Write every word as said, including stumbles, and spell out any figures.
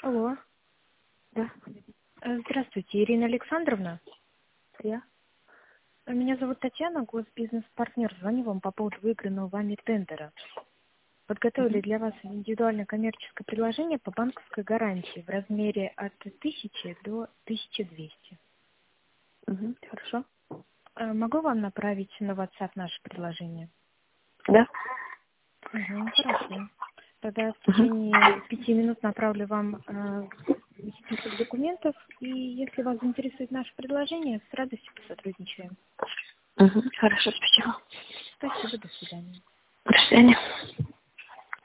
Алло. Да, Э, Здравствуйте, Ирина Александровна. я. Э, Меня зовут Татьяна, госбизнес-партнер. Звоню вам по поводу выигранного вами тендера. Подготовили Угу. для вас индивидуальное коммерческое предложение по банковской гарантии в размере от тысячи до тысячи двухсот. Угу. Хорошо. Э, Могу вам направить на WhatsApp наше предложение? Да. Угу, хорошо. Тогда в Угу. течение пяти минут направлю вам э, список документов, и если вас заинтересует наше предложение, с радостью посотрудничаем. Угу. Хорошо, спасибо. Спасибо, до свидания. До свидания.